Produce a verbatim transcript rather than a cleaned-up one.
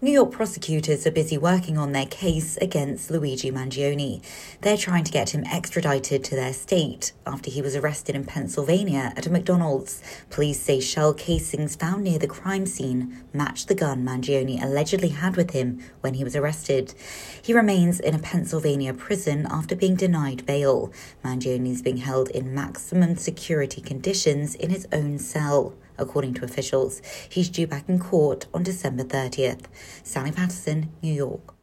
New York prosecutors are busy working on their case against Luigi Mangione. They're trying to get him extradited to their state after he was arrested in Pennsylvania at a McDonald's. Police say shell casings found near the crime scene matched the gun Mangione allegedly had with him when he was arrested. He remains in a Pennsylvania prison after being denied bail. Mangione is being held in maximum security conditions in his own cell. According to officials, he's due back in court on December thirtieth. Sally Patterson, New York.